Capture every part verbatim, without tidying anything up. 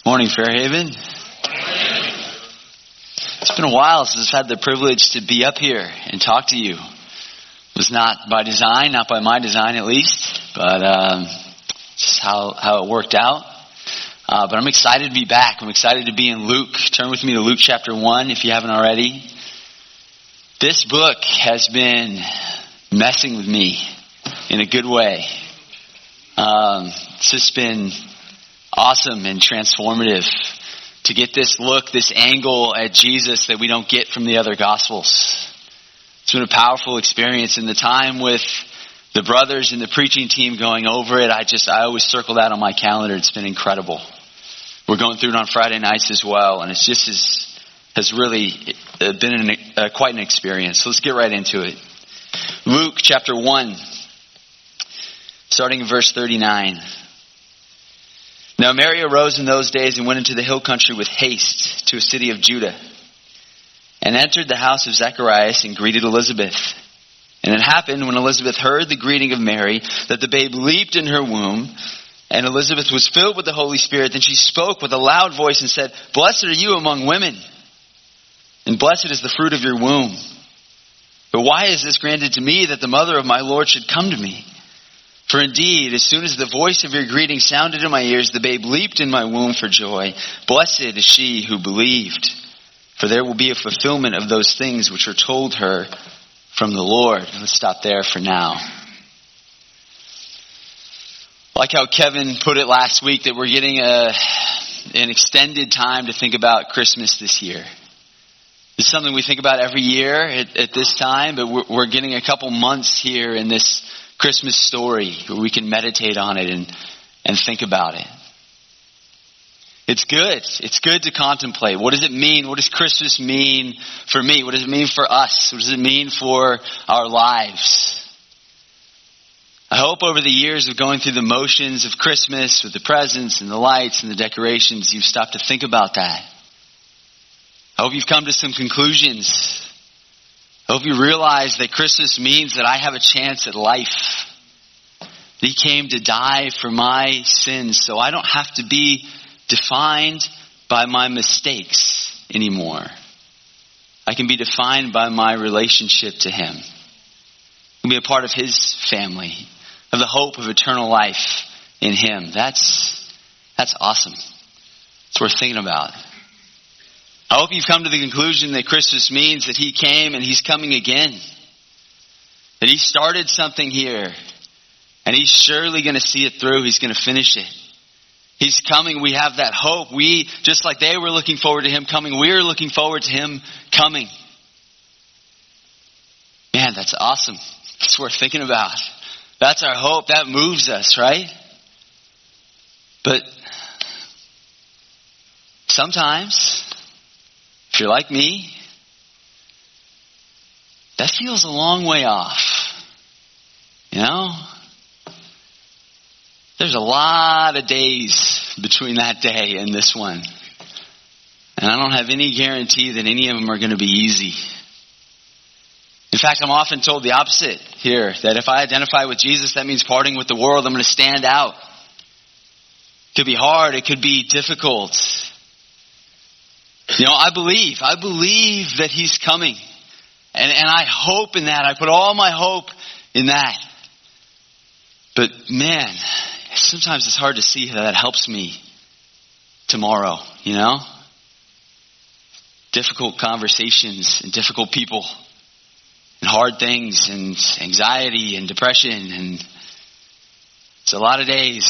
Morning, Fairhaven. It's been a while since I've had the privilege to be up here and talk to you. It was not by design, not by my design at least, but um, just how, how it worked out. Uh, but I'm excited to be back. I'm excited to be in Luke. Turn with me to Luke chapter one if you haven't already. This book has been messing with me in a good way. Um, it's just been awesome and transformative to get this look, this angle at Jesus that we don't get from the other Gospels. It's been a powerful experience, and the time with the brothers and the preaching team going over it, I just, I always circle that on my calendar. It's been incredible. We're going through it on Friday nights as well, and it's just as, has really been an, uh, quite an experience. So let's get right into it. Luke chapter one, starting in verse thirty-nine. Now Mary arose in those days and went into the hill country with haste to a city of Judah, and entered the house of Zacharias and greeted Elizabeth. And it happened when Elizabeth heard the greeting of Mary that the babe leaped in her womb, and Elizabeth was filled with the Holy Spirit. Then she spoke with a loud voice and said, "Blessed are you among women, and blessed is the fruit of your womb. But why is this granted to me that the mother of my Lord should come to me? For indeed, as soon as the voice of your greeting sounded in my ears, the babe leaped in my womb for joy. Blessed is she who believed, for there will be a fulfillment of those things which were told her from the Lord." Let's stop there for now. Like how Kevin put it last week, that we're getting a an extended time to think about Christmas this year. It's something we think about every year at, at this time, but we're, we're getting a couple months here in this Christmas story where we can meditate on it and, and think about it. It's good. It's good to contemplate. What does it mean? What does Christmas mean for me? What does it mean for us? What does it mean for our lives? I hope over the years of going through the motions of Christmas with the presents and the lights and the decorations, you've stopped to think about that. I hope you've come to some conclusions. I hope you realize that Christmas means that I have a chance at life. That He came to die for my sins, so I don't have to be defined by my mistakes anymore. I can be defined by my relationship to Him. I can be a part of His family, of the hope of eternal life in Him. That's, that's awesome. It's worth thinking about. I hope you've come to the conclusion that Christmas means that He came and He's coming again. That He started something here, and He's surely going to see it through. He's going to finish it. He's coming. We have that hope. We, just like they were looking forward to Him coming, we're looking forward to Him coming. Man, that's awesome. It's worth thinking about. That's our hope. That moves us, right? But sometimes, if you're like me, that feels a long way off. You know? There's a lot of days between that day and this one. And I don't have any guarantee that any of them are going to be easy. In fact, I'm often told the opposite here, that if I identify with Jesus, that means parting with the world. I'm going to stand out. It could be hard. It could be difficult. You know, I believe. I believe that He's coming. And, and I hope in that. I put all my hope in that. But man, sometimes it's hard to see how that helps me tomorrow, you know? Difficult conversations and difficult people and hard things and anxiety and depression, and it's a lot of days.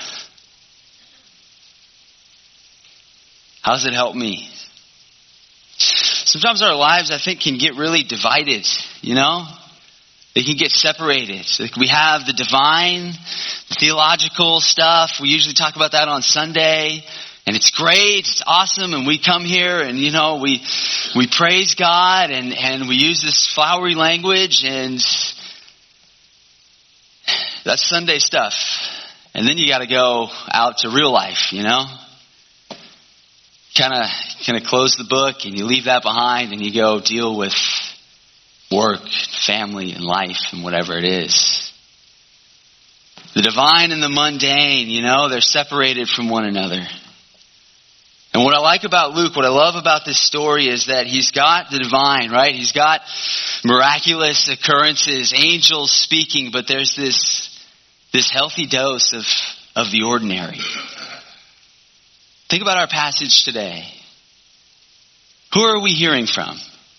How does it help me? Sometimes our lives, I think, can get really divided, you know? They can get separated. So we have the divine, the theological stuff. We usually talk about that on Sunday. And it's great, it's awesome, and we come here and, you know, we we praise God and, and we use this flowery language, and that's Sunday stuff. And then you got to go out to real life, you know? Kind of kind of close the book and you leave that behind and you go deal with work, family, and life, and whatever it is. The divine and the mundane, you know, they're separated from one another. And what I like about Luke, what I love about this story is that he's got the divine, right? He's got miraculous occurrences, angels speaking, but there's this, this healthy dose of, of the ordinary. Think about our passage today. Who are we hearing from?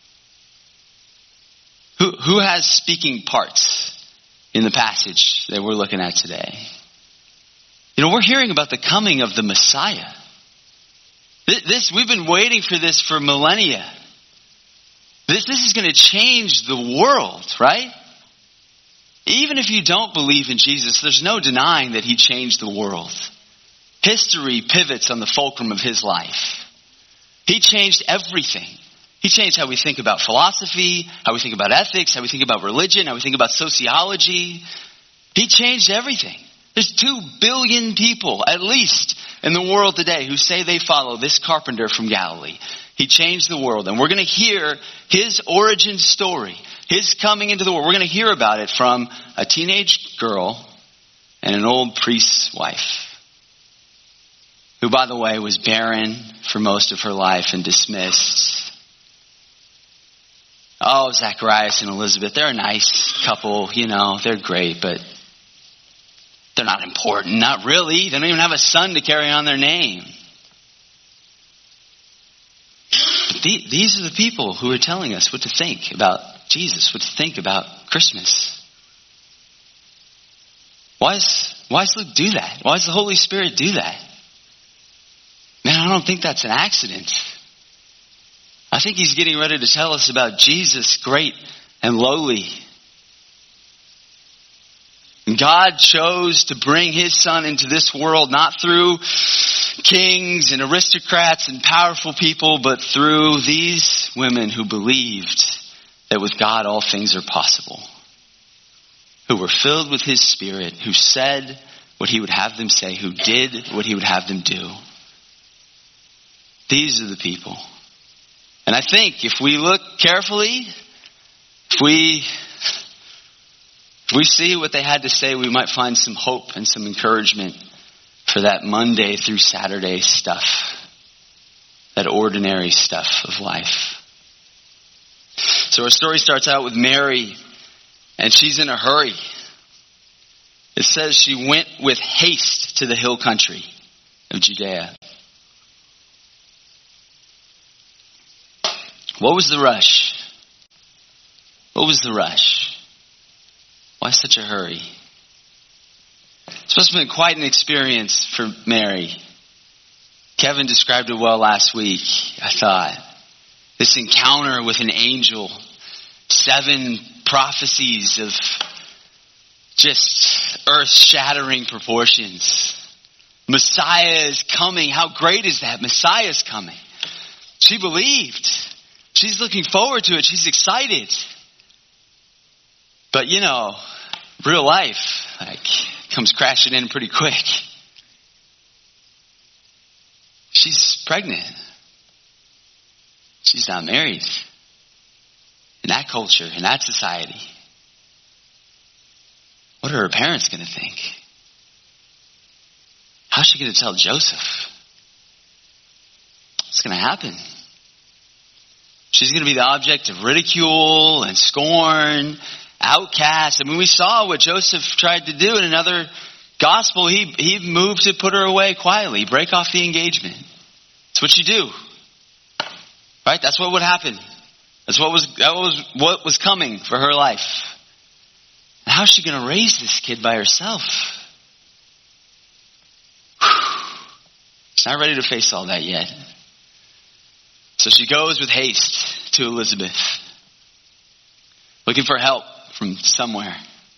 Who, who has speaking parts in the passage that we're looking at today? You know, we're hearing about the coming of the Messiah. This, we've been waiting for this for millennia. This, this is going to change the world, right? Even if you don't believe in Jesus, there's no denying that he changed the world. History pivots on the fulcrum of his life. He changed everything. He changed how we think about philosophy, how we think about ethics, how we think about religion, how we think about sociology. He changed everything. There's two billion people, at least, in the world today who say they follow this carpenter from Galilee. He changed the world. And we're going to hear his origin story, his coming into the world. We're going to hear about it from a teenage girl and an old priest's wife, who, by the way, was barren for most of her life and dismissed. Oh, Zacharias and Elizabeth, they're a nice couple, you know, they're great, but they're not important. Not really. They don't even have a son to carry on their name. But the, these are the people who are telling us what to think about Jesus, what to think about Christmas. Why does, why does Luke do that? Why does the Holy Spirit do that? Man, I don't think that's an accident. I think he's getting ready to tell us about Jesus, great and lowly. God chose to bring his son into this world not through kings and aristocrats and powerful people, but through these women who believed that with God all things are possible, who were filled with his Spirit, who said what he would have them say, who did what he would have them do. These are the people. And I think if we look carefully, if we... If we see what they had to say, we might find some hope and some encouragement for that Monday through Saturday stuff, that ordinary stuff of life. So our story starts out with Mary, and she's in a hurry. It says she went with haste to the hill country of Judea. What was the rush? What was the rush? Why such a hurry? It's supposed to have been quite an experience for Mary. Kevin described it well last week, I thought. This encounter with an angel. Seven prophecies of just earth-shattering proportions. Messiah is coming. How great is that? Messiah is coming. She believed. She's looking forward to it. She's excited. But, you know, real life, like, comes crashing in pretty quick. She's pregnant. She's not married. In that culture, in that society. What are her parents going to think? How's she going to tell Joseph? What's going to happen? She's going to be the object of ridicule and scorn, outcast. I mean, we saw what Joseph tried to do in another gospel. He he moved to put her away quietly, break off the engagement. That's what you do, right? That's what would happen. That's what was that was what was coming for her life. And how's she going to raise this kid by herself? Whew. She's not ready to face all that yet. So she goes with haste to Elizabeth, looking for help from somewhere.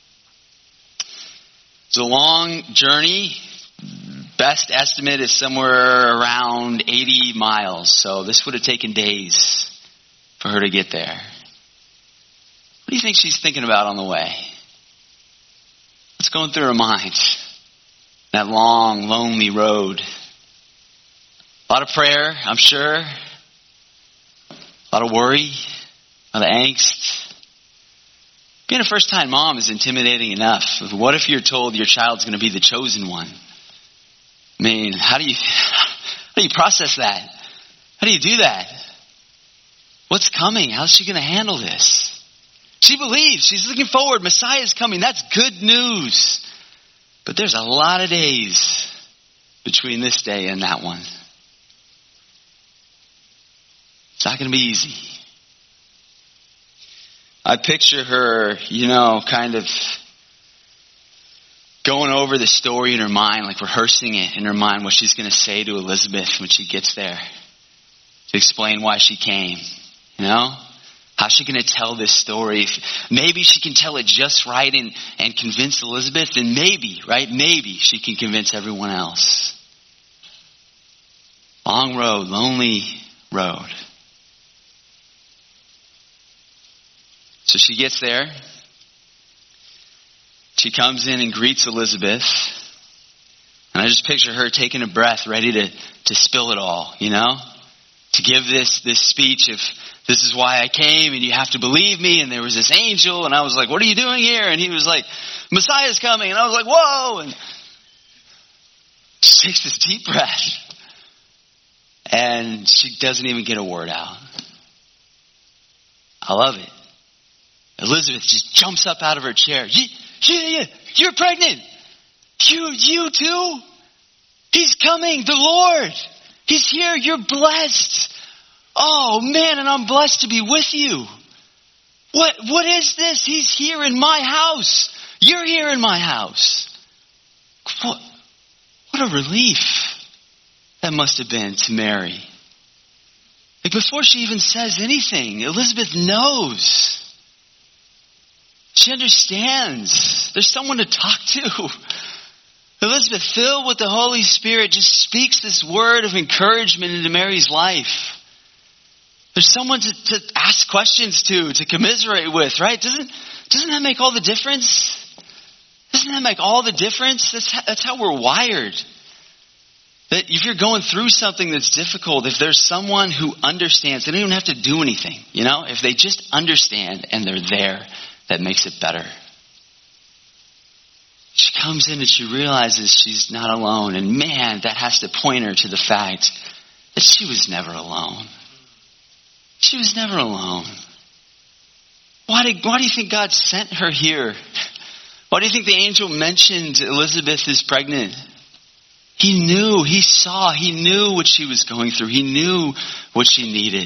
It's a long journey. Best estimate is somewhere around eighty miles. So this would have taken days for her to get there. What do you think she's thinking about on the way? What's going through her mind? That long, lonely road. A lot of prayer, I'm sure. A lot of worry. A lot of angst. Being a first-time mom is intimidating enough. What if you're told your child's going to be the chosen one? I mean, how do you How do you process that? How do you do that? What's coming? How's she going to handle this? She believes. She's looking forward. Messiah is coming. That's good news. But there's a lot of days between this day and that one. It's not going to be easy. I picture her, you know, kind of going over the story in her mind, like rehearsing it in her mind, what she's going to say to Elizabeth when she gets there to explain why she came. You know? How's she going to tell this story? If maybe she can tell it just right and, and convince Elizabeth, then maybe, right? Maybe she can convince everyone else. Long road, lonely road. So she gets there. She comes in and greets Elizabeth. And I just picture her taking a breath, ready to, to spill it all, you know? To give this, this speech of, this is why I came and you have to believe me. And there was this angel and I was like, what are you doing here? And he was like, Messiah's coming. And I was like, whoa. And she takes this deep breath. And she doesn't even get a word out. I love it. Elizabeth just jumps up out of her chair. Yeah, yeah, you're pregnant. You, you too? He's coming, the Lord. He's here. You're blessed. Oh man, and I'm blessed to be with you. What, what is this? He's here in my house. You're here in my house. What, what a relief that must have been to Mary. Like before she even says anything, Elizabeth knows. She understands. There's someone to talk to. Elizabeth, filled with the Holy Spirit, just speaks this word of encouragement into Mary's life. There's someone to, to ask questions to, to commiserate with, right? Doesn't, doesn't that make all the difference? Doesn't that make all the difference? That's how, that's how we're wired. That if you're going through something that's difficult, if there's someone who understands, they don't even have to do anything, you know? If they just understand and they're there, that makes it better. She comes in and she realizes she's not alone. And man, that has to point her to the fact that she was never alone. She was never alone. Why, did, why do you think God sent her here? Why do you think the angel mentioned Elizabeth is pregnant? He knew, he saw, he knew what she was going through. He knew what she needed.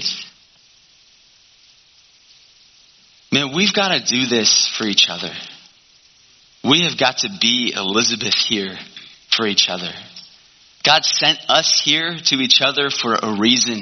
Man, we've got to do this for each other. We have got to be Elizabeth here for each other. God sent us here to each other for a reason.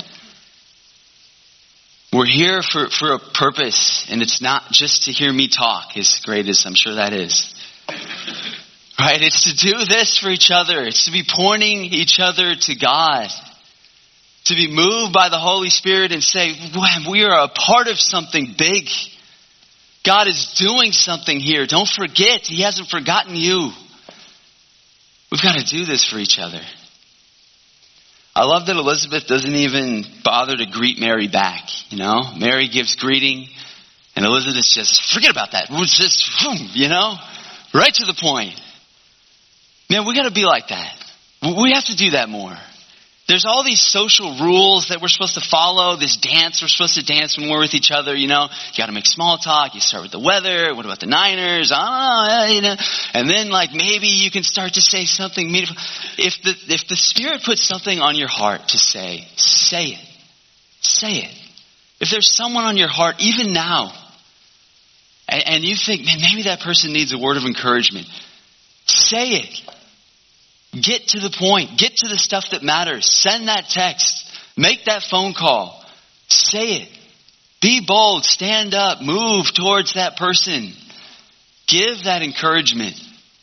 We're here for, for a purpose, and it's not just to hear me talk, as great as I'm sure that is. Right? It's to do this for each other. It's to be pointing each other to God. To be moved by the Holy Spirit and say, wow, we are a part of something big. God is doing something here. Don't forget, He hasn't forgotten you. We've got to do this for each other. I love that Elizabeth doesn't even bother to greet Mary back. You know, Mary gives greeting and Elizabeth just, forget about that. It's just, you know, right to the point. Man, we got to be like that. We have to do that more. There's all these social rules that we're supposed to follow. This dance we're supposed to dance when we're with each other. You know, you got to make small talk. You start with the weather. What about the Niners? I don't know. You know, and then like maybe you can start to say something meaningful. If the if the Spirit puts something on your heart to say, say it. Say it. If there's someone on your heart, even now, and, and you think, man, maybe that person needs a word of encouragement, say it. Get to the point. Get to the stuff that matters. Send that text. Make that phone call. Say it. Be bold. Stand up. Move towards that person. Give that encouragement.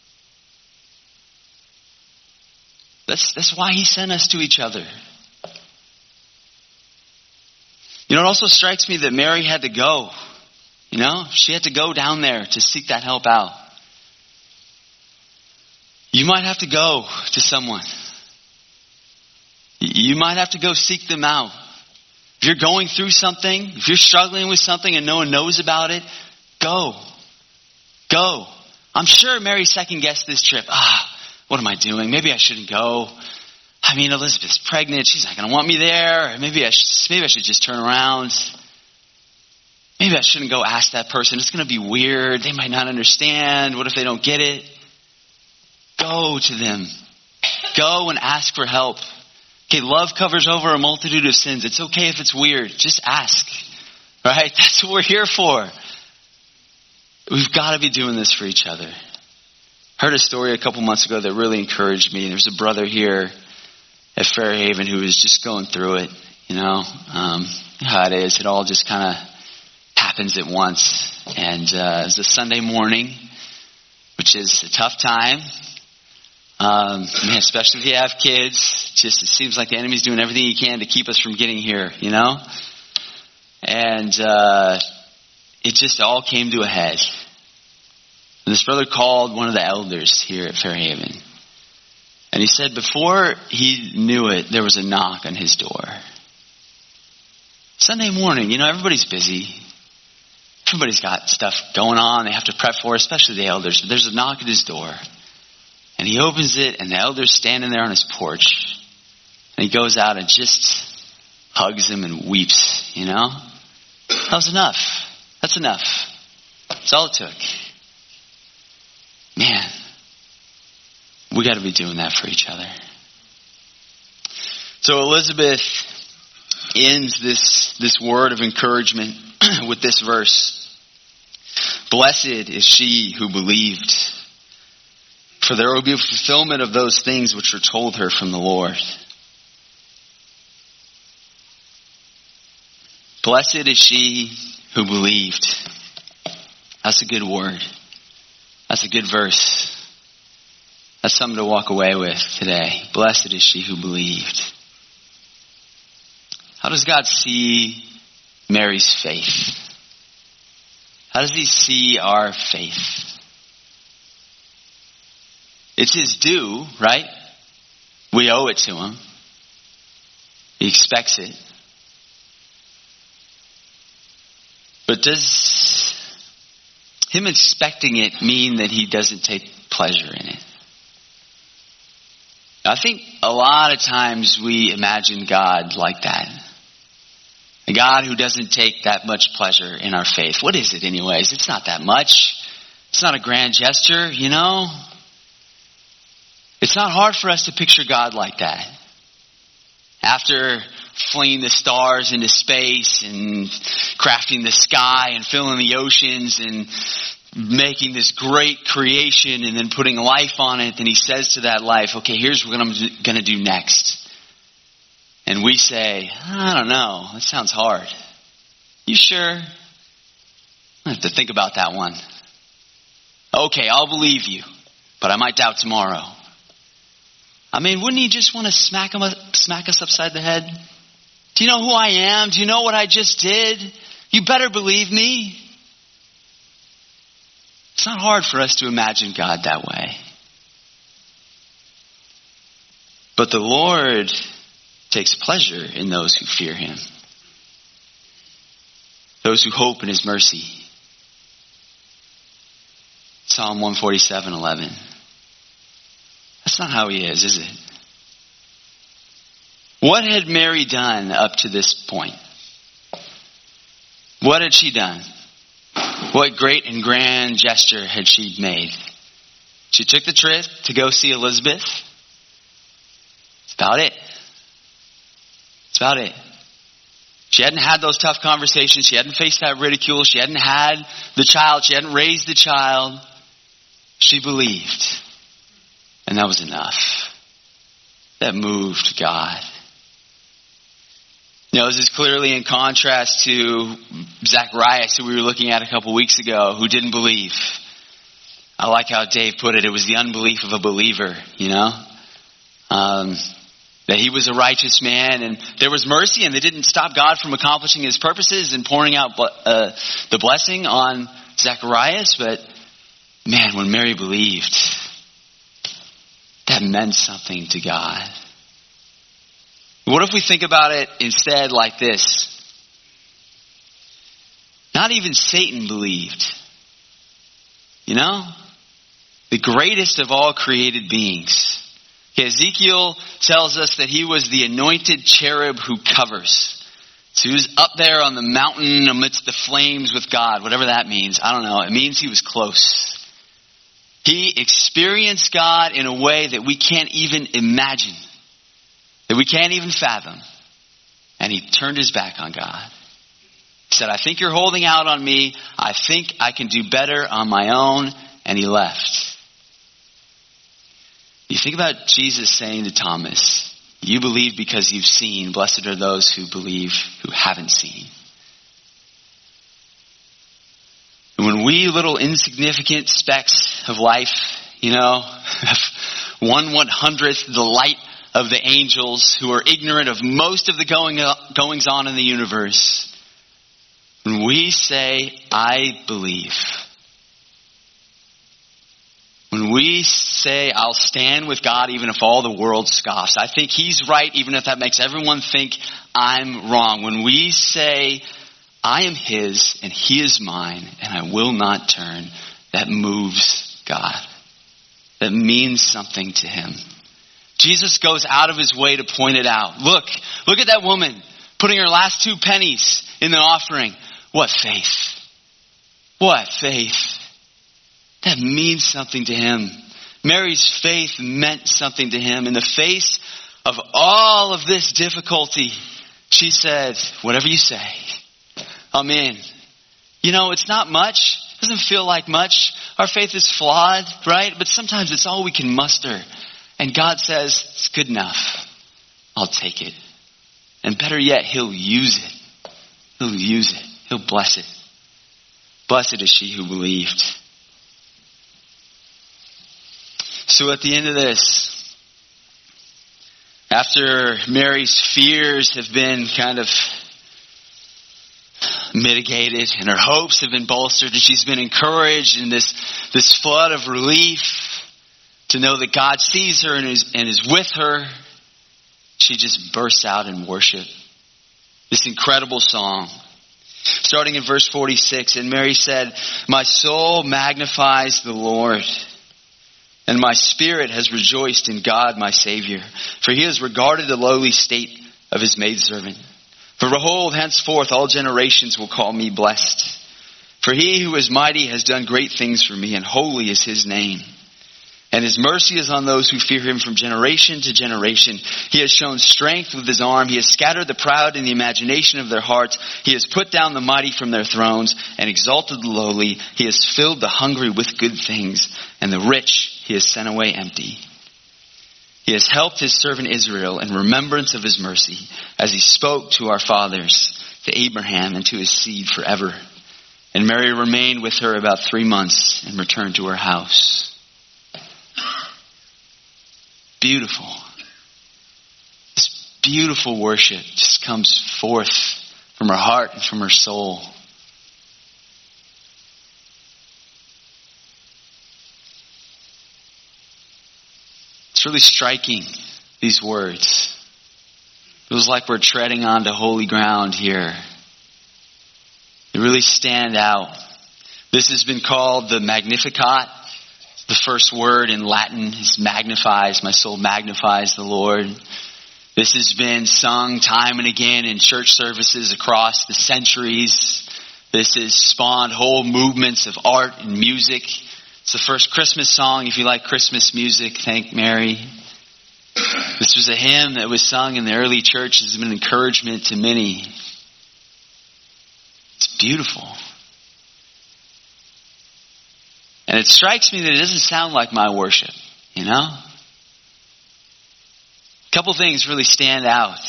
That's, that's why He sent us to each other. You know, it also strikes me that Mary had to go. You know, she had to go down there to seek that help out. You might have to go to someone. You might have to go seek them out. If you're going through something, if you're struggling with something and no one knows about it, go. Go. I'm sure Mary second guessed this trip. Ah, what am I doing? Maybe I shouldn't go. I mean, Elizabeth's pregnant. She's not going to want me there. Or maybe I should, maybe I should just turn around. Maybe I shouldn't go ask that person. It's going to be weird. They might not understand. What if they don't get it? Go to them. Go and ask for help. Okay, love covers over a multitude of sins. It's okay if it's weird. Just ask. Right? That's what we're here for. We've got to be doing this for each other. Heard a story a couple months ago that really encouraged me. There's a brother here at Fairhaven who was just going through it. You know, um, how it is. It all just kind of happens at once. And uh, it was a Sunday morning, which is a tough time. Um, man, especially if you have kids. Just it seems like the enemy's doing everything he can to keep us from getting here, you know? And uh, it just all came to a head. And this brother called one of the elders here at Fairhaven. And he said before he knew it, there was a knock on his door. Sunday morning, you know, everybody's busy. Everybody's got stuff going on they have to prep for, especially the elders. But there's a knock at his door. And he opens it, and the elder's standing there on his porch. And he goes out and just hugs him and weeps, you know? That was enough. That's enough. That's all it took. Man, we got to be doing that for each other. So Elizabeth ends this, this word of encouragement with this verse. Blessed is she who believed, for there will be a fulfillment of those things which were told her from the Lord. Blessed is she who believed. That's a good word. That's a good verse. That's something to walk away with today. Blessed is she who believed. How does God see Mary's faith? How does he see our faith? It's his due, right? We owe it to him. He expects it. But does him expecting it mean that he doesn't take pleasure in it? I think a lot of times we imagine God like that. A God who doesn't take that much pleasure in our faith. What is it anyways? It's not that much. It's not a grand gesture, you know? It's not hard for us to picture God like that. After flinging the stars into space and crafting the sky and filling the oceans and making this great creation and then putting life on it, then he says to that life, okay, here's what I'm going to do next. And we say, I don't know, that sounds hard. You sure? I have to think about that one. Okay, I'll believe you, but I might doubt tomorrow. I mean, wouldn't he just want to smack him, smack us upside the head? Do you know who I am? Do you know what I just did? You better believe me. It's not hard for us to imagine God that way. But the Lord takes pleasure in those who fear him. Those who hope in his mercy. Psalm one forty-seven eleven. That's not how he is, is it? What had Mary done up to this point? What had she done? What great and grand gesture had she made? She took the trip to go see Elizabeth. That's about it. That's about it. She hadn't had those tough conversations. She hadn't faced that ridicule. She hadn't had the child. She hadn't raised the child. She believed. And that was enough. That moved God. You know, this is clearly in contrast to Zacharias, who we were looking at a couple weeks ago, who didn't believe. I like how Dave put it. It was the unbelief of a believer, you know. Um, that he was a righteous man, and there was mercy, and they didn't stop God from accomplishing his purposes and pouring out uh, the blessing on Zacharias. But man, when Mary believed, that meant something to God. What if we think about it instead like this? Not even Satan believed. You know? The greatest of all created beings. Ezekiel tells us that he was the anointed cherub who covers. So he was up there on the mountain amidst the flames with God, whatever that means. I don't know. It means he was close. He experienced God in a way that we can't even imagine, that we can't even fathom. And he turned his back on God. He said, I think you're holding out on me. I think I can do better on my own. And he left. You think about Jesus saying to Thomas, you believe because you've seen. Blessed are those who believe who haven't seen. And when we little insignificant specks of life, you know, one one hundredth the light of the angels who are ignorant of most of the going goings on in the universe, when we say, I believe, when we say, I'll stand with God even if all the world scoffs, I think he's right even if that makes everyone think I'm wrong. When we say, I am his and he is mine and I will not turn, that moves God. That means something to him. Jesus goes out of his way to point it out. Look, look at that woman putting her last two pennies in the offering. What faith. What faith. That means something to him. Mary's faith meant something to him. In the face of all of this difficulty, she said, whatever you say, I'm in. You know, it's not much. It doesn't feel like much. Our faith is flawed, right? But sometimes it's all we can muster. And God says, it's good enough. I'll take it. And better yet, he'll use it. He'll use it. He'll bless it. Blessed is she who believed. So at the end of this, after Mary's fears have been kind of mitigated and her hopes have been bolstered and she's been encouraged in this, this flood of relief to know that God sees her and is, and is with her, she just bursts out in worship. This incredible song. Starting in verse forty-six, and Mary said, my soul magnifies the Lord, and my spirit has rejoiced in God my Savior, for he has regarded the lowly state of his maidservant. For behold, henceforth all generations will call me blessed. For he who is mighty has done great things for me, and holy is his name. And his mercy is on those who fear him from generation to generation. He has shown strength with his arm. He has scattered the proud in the imagination of their hearts. He has put down the mighty from their thrones and exalted the lowly. He has filled the hungry with good things, and the rich he has sent away empty. He has helped his servant Israel in remembrance of his mercy, as he spoke to our fathers, to Abraham, and to his seed forever. And Mary remained with her about three months and returned to her house. Beautiful. This beautiful worship just comes forth from her heart and from her soul. It's really striking, these words. It was like we're treading onto holy ground here. They really stand out. This has been called the Magnificat. The first word in Latin is magnifies. My soul magnifies the Lord. This has been sung time and again in church services across the centuries. This has spawned whole movements of art and music. It's the first Christmas song. If you like Christmas music, thank Mary. This was a hymn that was sung in the early church. It's been an encouragement to many. It's beautiful. And it strikes me that it doesn't sound like my worship, you know? A couple things really stand out.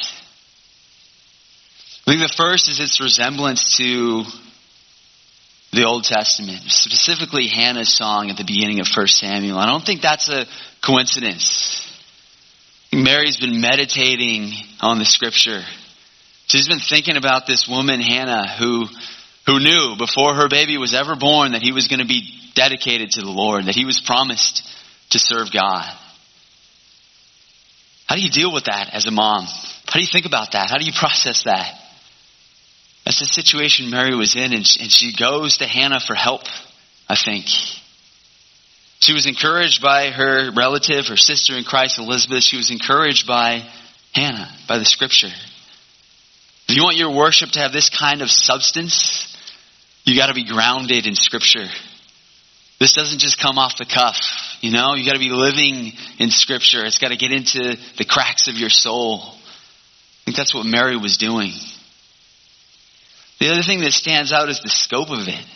I think the first is its resemblance to the Old Testament, specifically Hannah's song at the beginning of First Samuel. I don't think that's a coincidence. I think Mary's been meditating on the scripture. She's been thinking about this woman, Hannah, who, who knew before her baby was ever born that he was going to be dedicated to the Lord, that he was promised to serve God. How do you deal with that as a mom? How do you think about that? How do you process that? That's the situation Mary was in, and she, and she goes to Hannah for help, I think. She was encouraged by her relative, her sister in Christ, Elizabeth. She was encouraged by Hannah, by the scripture. If you want your worship to have this kind of substance, you got to be grounded in scripture. This doesn't just come off the cuff, you know? You got to be living in scripture. It's got to get into the cracks of your soul. I think that's what Mary was doing. The other thing that stands out is the scope of it.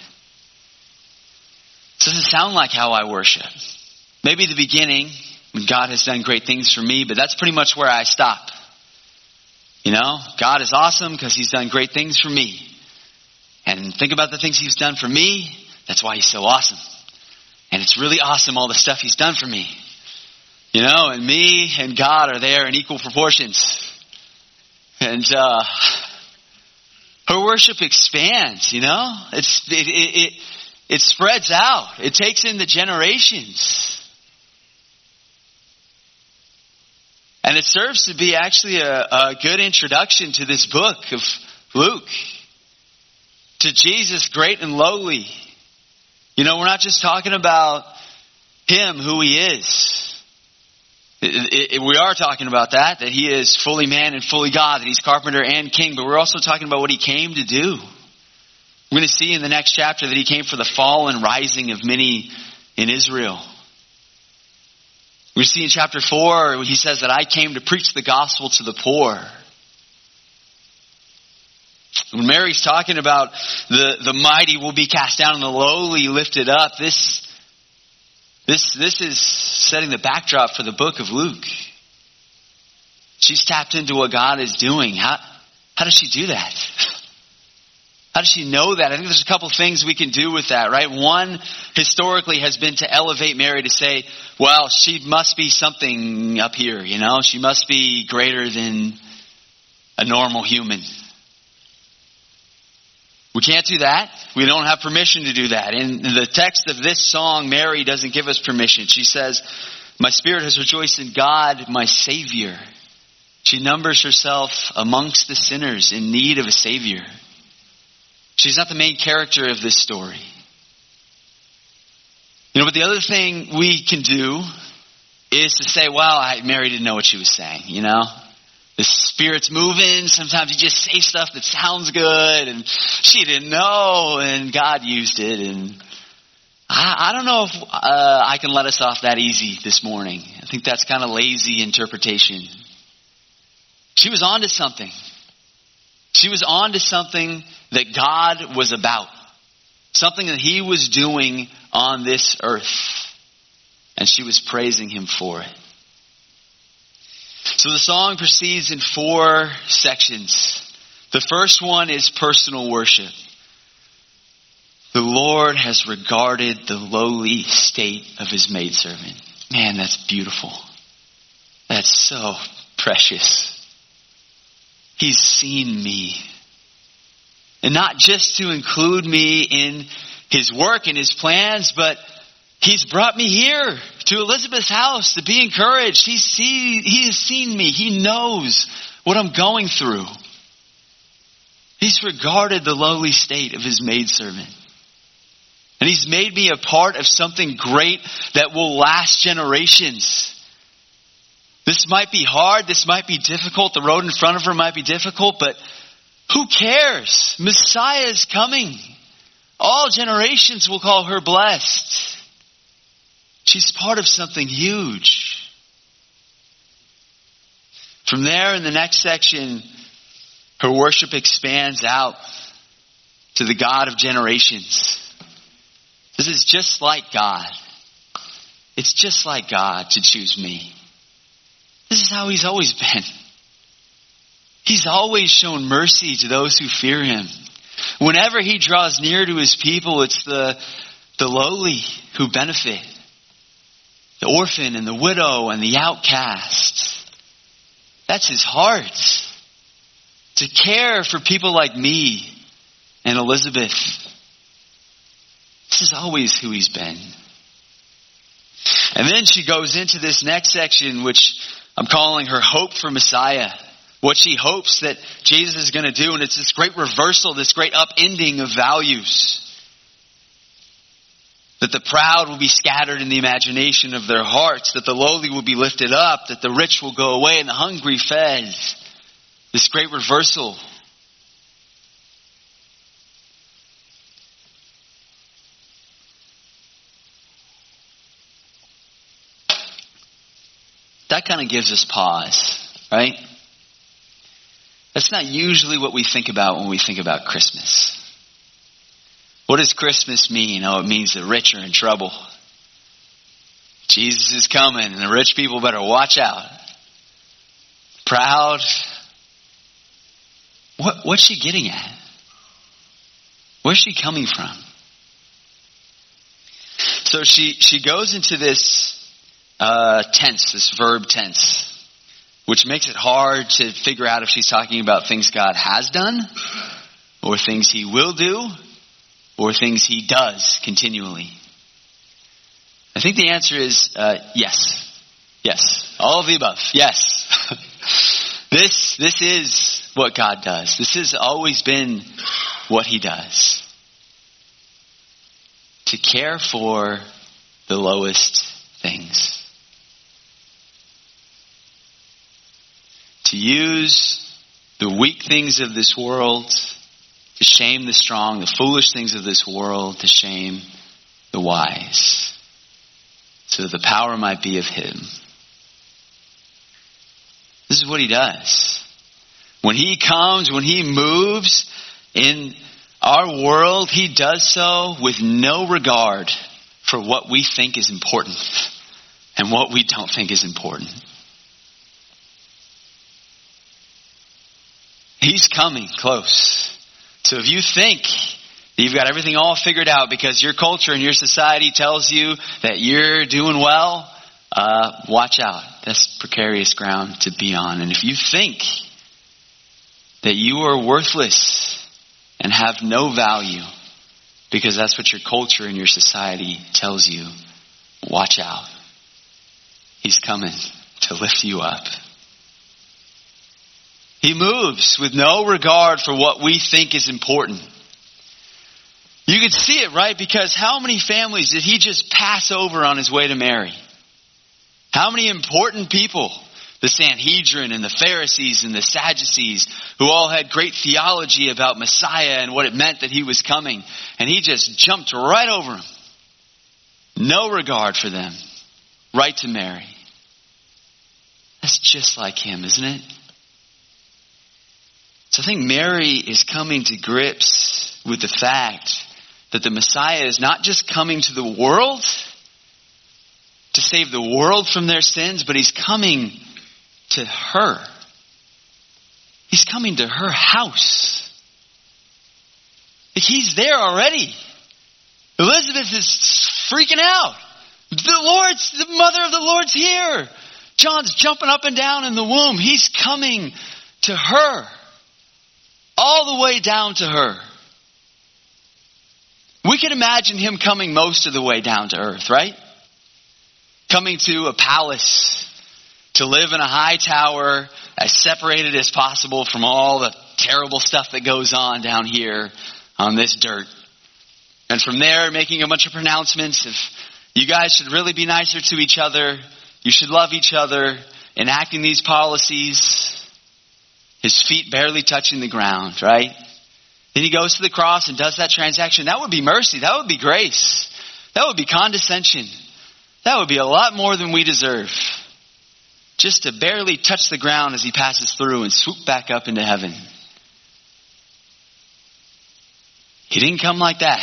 It doesn't sound like how I worship. Maybe the beginning, when God has done great things for me, but that's pretty much where I stop. You know, God is awesome because He's done great things for me. And think about the things He's done for me. That's why He's so awesome. And it's really awesome, all the stuff He's done for me. You know, and me and God are there in equal proportions. And uh, her worship expands, you know. It's it, it, it It spreads out. It takes in the generations. And it serves to be actually a, a good introduction to this book of Luke. To Jesus, great and lowly. You know, we're not just talking about Him, who He is. It, it, we are talking about that, that He is fully man and fully God, that He's carpenter and king. But we're also talking about what He came to do. We're going to see in the next chapter that He came for the fall and rising of many in Israel. We see in chapter four, He says that I came to preach the gospel to the poor. When Mary's talking about the, the mighty will be cast down and the lowly lifted up, this, this, this is setting the backdrop for the book of Luke. She's tapped into what God is doing. How, how does she do that? How does she know that? I think there's a couple things we can do with that, right? One, historically, has been to elevate Mary to say, well, she must be something up here, you know? She must be greater than a normal human. We can't do that. We don't have permission to do that. In the text of this song, Mary doesn't give us permission. She says, my spirit has rejoiced in God, my Savior. She numbers herself amongst the sinners in need of a Savior. She's not the main character of this story. You know, but the other thing we can do is to say, well, I, Mary didn't know what she was saying, you know. The Spirit's moving. Sometimes you just say stuff that sounds good and she didn't know and God used it. And I, I don't know if uh, I can let us off that easy this morning. I think that's kind of lazy interpretation. She was on to something. She was on to something that God was about. Something that He was doing on this earth. And she was praising Him for it. So the song proceeds in four sections. The first one is personal worship. The Lord has regarded the lowly state of His maidservant. Man, that's beautiful. That's so precious. He's seen me. And not just to include me in His work and His plans, but He's brought me here to Elizabeth's house to be encouraged. He see, he has seen me. He knows what I'm going through. He's regarded the lowly state of His maidservant. And He's made me a part of something great that will last generations. This might be hard. This might be difficult. The road in front of her might be difficult, but who cares? Messiah is coming. All generations will call her blessed. She's part of something huge. From there, in the next section, her worship expands out to the God of generations. This is just like God. It's just like God to choose me. This is how He's always been. He's always shown mercy to those who fear Him. Whenever He draws near to His people, it's the, the lowly who benefit. The orphan and the widow and the outcast. That's His heart. To care for people like me and Elizabeth. This is always who He's been. And then she goes into this next section, which I'm calling her hope for Messiah. What she hopes that Jesus is going to do. And it's this great reversal, this great upending of values. That the proud will be scattered in the imagination of their hearts. That the lowly will be lifted up. That the rich will go away and the hungry fed. This great reversal. That kind of gives us pause, right? That's not usually what we think about when we think about Christmas. What does Christmas mean? Oh, it means the rich are in trouble. Jesus is coming and the rich people better watch out. Proud. What, what's she getting at? Where's she coming from? So she, she goes into this uh, tense, this verb tense, which makes it hard to figure out if she's talking about things God has done, or things he will do, or things he does continually. I think the answer is uh, yes. Yes. All of the above. Yes. this, this is what God does. This has always been what he does. To care for the lowest things. To use the weak things of this world to shame the strong, the foolish things of this world to shame the wise, so that the power might be of him. This is what he does. When he comes, when he moves in our world, he does so with no regard for what we think is important and what we don't think is important. He's coming close. So if you think that you've got everything all figured out because your culture and your society tells you that you're doing well, uh, watch out. That's precarious ground to be on. And if you think that you are worthless and have no value because that's what your culture and your society tells you, watch out. He's coming to lift you up. He moves with no regard for what we think is important. You can see it, right? Because how many families did he just pass over on his way to Mary? How many important people? The Sanhedrin and the Pharisees and the Sadducees, who all had great theology about Messiah and what it meant that he was coming. And he just jumped right over them. No regard for them. Right to Mary. That's just like him, isn't it? So I think Mary is coming to grips with the fact that the Messiah is not just coming to the world to save the world from their sins, but he's coming to her. He's coming to her house. He's there already. Elizabeth is freaking out. The Lord's, the mother of the Lord's here. John's jumping up and down in the womb. He's coming to her. All the way down to her. We can imagine him coming most of the way down to earth, right? Coming to a palace, to live in a high tower, as separated as possible from all the terrible stuff that goes on down here on this dirt. And from there, making a bunch of pronouncements of, you guys should really be nicer to each other. You should love each other. Enacting these policies. His feet barely touching the ground, right? Then he goes to the cross and does that transaction. That would be mercy. That would be grace. That would be condescension. That would be a lot more than we deserve. Just to barely touch the ground as he passes through and swoop back up into heaven. He didn't come like that.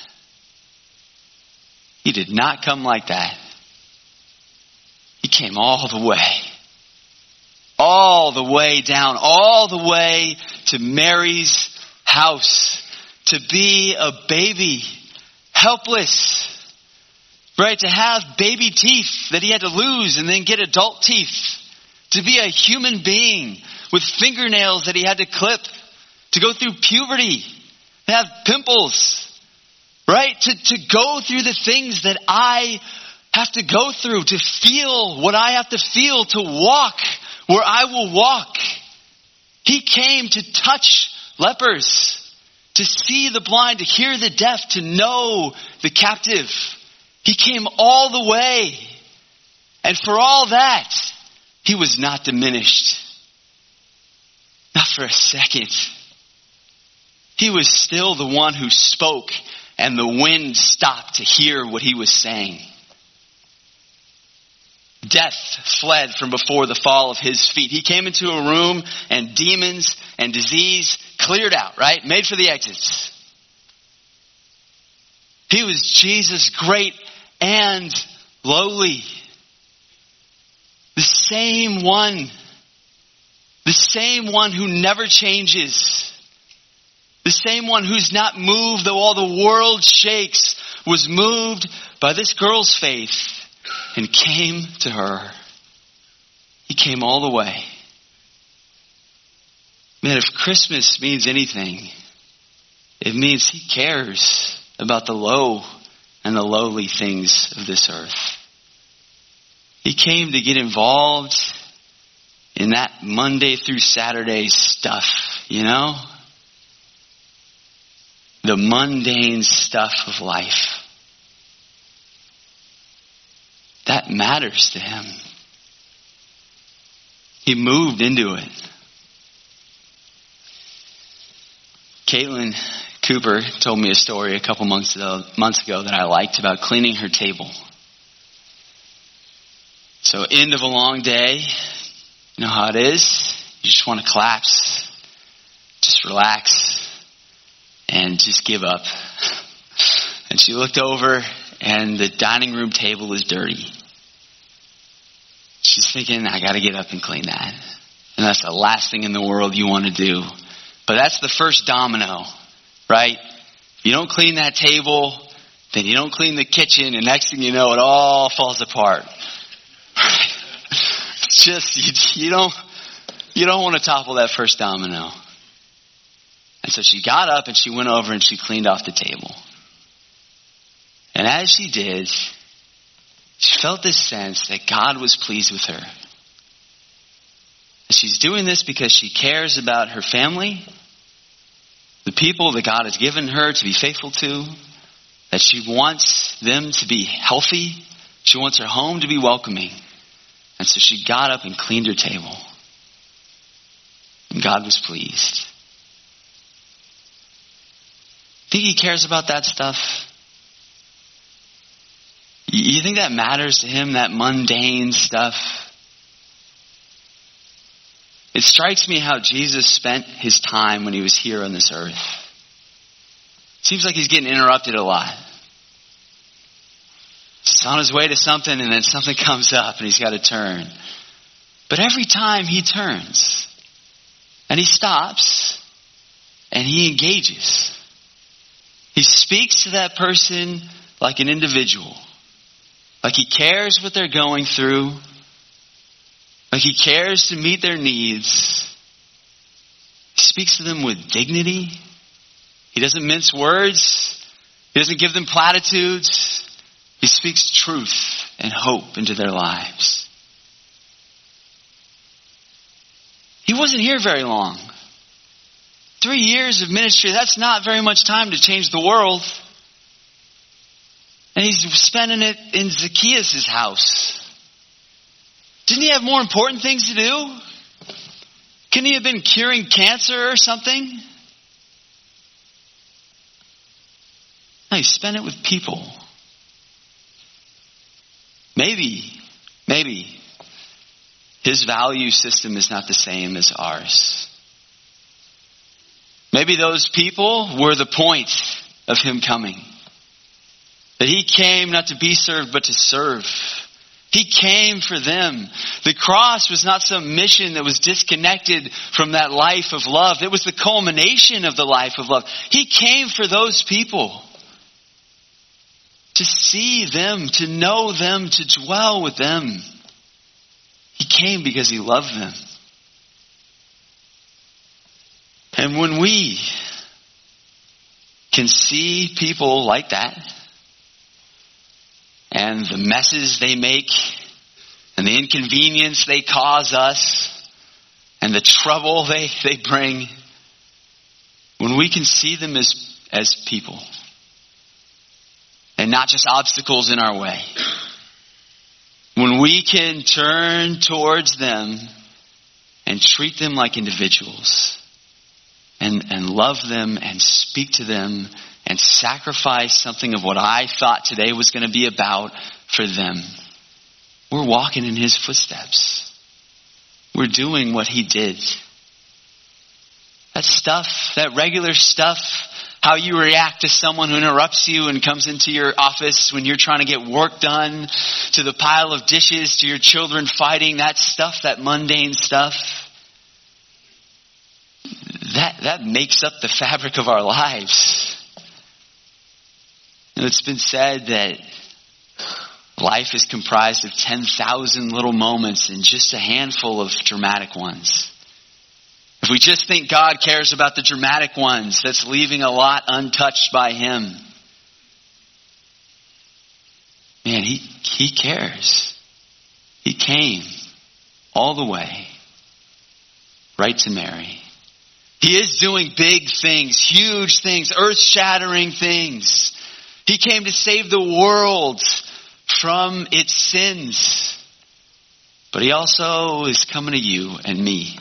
He did not come like that. He came all the way. All the way down, all the way to Mary's house. To be a baby, helpless. Right, to have baby teeth that he had to lose and then get adult teeth. To be a human being with fingernails that he had to clip. To go through puberty. To have pimples. Right, to, to go through the things that I have to go through. To feel what I have to feel. To walk where I will walk. He came to touch lepers, to see the blind, to hear the deaf, to know the captive, He came all the way. And for all that, he was not diminished. Not for a second. He was still the one who spoke, and the wind stopped to hear what he was saying. Death fled from before the fall of his feet. He came into a room, and demons and disease cleared out, right? Made for the exits. He was Jesus, great and lowly. The same one. The same one who never changes. The same one who's not moved though all the world shakes was moved by this girl's faith and came to her. He came all the way. Man, if Christmas means anything, it means he cares about the low and the lowly things of this earth. He came to get involved in that Monday through Saturday stuff, you know? The mundane stuff of life. That matters to him. He moved into it. Caitlin Cooper told me a story a couple months ago, months ago that I liked about cleaning her table. So end of a long day, you know how it is. You just want to collapse, just relax, and just give up. And she looked over, and the dining room table is dirty. She's thinking, I got to get up and clean that. And that's the last thing in the world you want to do. But that's the first domino, right? If you don't clean that table, then you don't clean the kitchen, and next thing you know, it all falls apart. It's just, you, you don't, you don't want to topple that first domino. And so she got up and she went over and she cleaned off the table. And as she did, she felt this sense that God was pleased with her. And she's doing this because she cares about her family, the people that God has given her to be faithful to, that she wants them to be healthy. She wants her home to be welcoming. And so she got up and cleaned her table. And God was pleased. Think he cares about that stuff? You think that matters to him, that mundane stuff? It strikes me how Jesus spent his time when he was here on this earth. Seems like he's getting interrupted a lot. He's on his way to something and then something comes up and he's got to turn. But every time he turns and he stops and he engages. He speaks to that person like an individual. Like he cares what they're going through. Like he cares to meet their needs. He speaks to them with dignity. He doesn't mince words. He doesn't give them platitudes. He speaks truth and hope into their lives. He wasn't here very long. Three years of ministry, that's not very much time to change the world. And he's spending it in Zacchaeus' house. Didn't he have more important things to do? Couldn't he have been curing cancer or something? No, he spent it with people. Maybe, maybe his value system is not the same as ours. Maybe those people were the point of him coming. That he came not to be served, but to serve. He came for them. The cross was not some mission that was disconnected from that life of love. It was the culmination of the life of love. He came for those people. To see them, to know them, to dwell with them. He came because he loved them. And when we can see people like that, and the messes they make, and the inconvenience they cause us, and the trouble they, they bring, when we can see them as, as people, and not just obstacles in our way. When we can turn towards them and treat them like individuals and, and love them and speak to them and sacrifice something of what I thought today was going to be about for them, we're walking in his footsteps. We're doing what he did. That stuff, that regular stuff, how you react to someone who interrupts you and comes into your office when you're trying to get work done, to the pile of dishes, to your children fighting, that stuff, that mundane stuff, that, that makes up the fabric of our lives. You know, it's been said that life is comprised of ten thousand little moments and just a handful of dramatic ones. If we just think God cares about the dramatic ones, that's leaving a lot untouched by him. Man, he, he cares. He came all the way right to Mary. He is doing big things, huge things, earth-shattering things. He came to save the world from its sins. But he also is coming to you and me.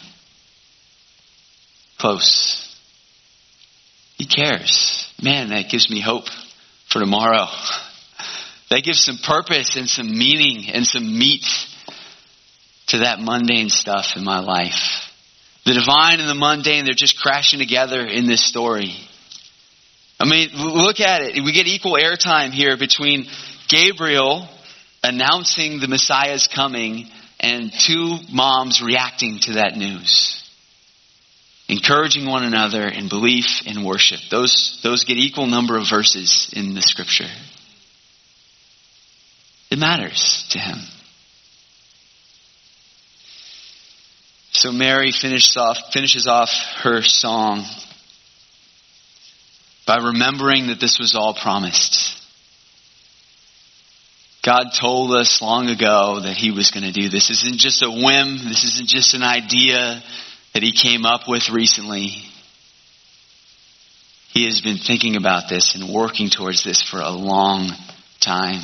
Close. He cares. Man, that gives me hope for tomorrow. That gives some purpose and some meaning and some meat to that mundane stuff in my life. The divine and the mundane, they're just crashing together in this story. I mean, look at it. We get equal airtime here between Gabriel announcing the Messiah's coming and two moms reacting to that news. Encouraging one another in belief and worship. Those, those get equal number of verses in the scripture. It matters to him. So Mary finishes off, finishes off her song by remembering that this was all promised. God told us long ago that he was going to do this. This isn't just a whim. This isn't just an idea that he came up with recently. He has been thinking about this and working towards this for a long time.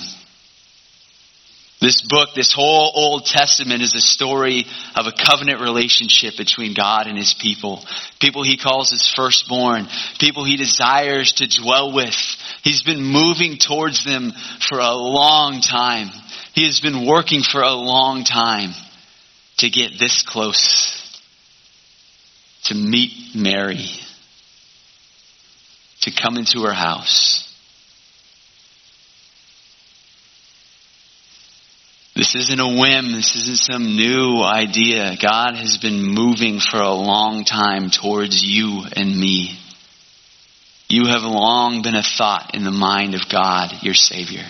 This book, this whole Old Testament, is a story of a covenant relationship between God and his people. People he calls his firstborn. People he desires to dwell with. He's been moving towards them for a long time. He has been working for a long time to get this close. To meet Mary. To come into her house. This isn't a whim. This isn't some new idea. God has been moving for a long time towards you and me. You have long been a thought in the mind of God, your Savior.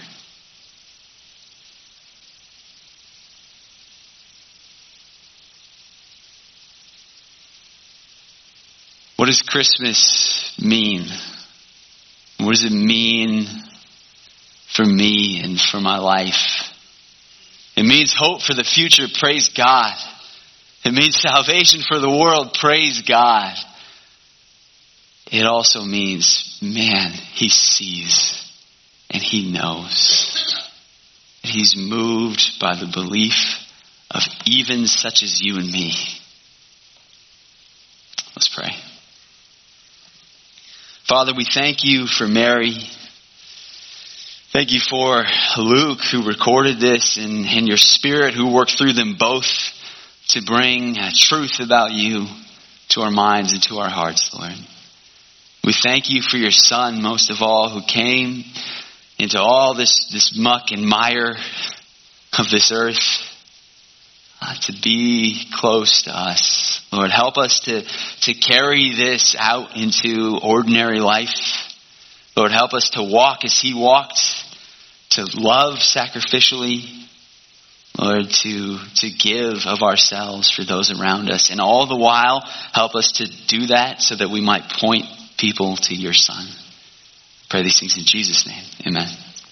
What does Christmas mean? What does it mean for me and for my life? It means hope for the future. Praise God. It means salvation for the world. Praise God. It also means, man, he sees and he knows. And he's moved by the belief of even such as you and me. Let's pray. Father, we thank you for Mary. Thank you for Luke who recorded this and, and your Spirit who worked through them both to bring uh, truth about you to our minds and to our hearts, Lord. We thank you for your Son, most of all, who came into all this, this muck and mire of this earth uh, to be close to us. Lord, help us to, to carry this out into ordinary life. Lord, help us to walk as he walked, to love sacrificially, Lord, to, to give of ourselves for those around us. And all the while, help us to do that so that we might point people to your Son. Pray these things in Jesus' name. Amen.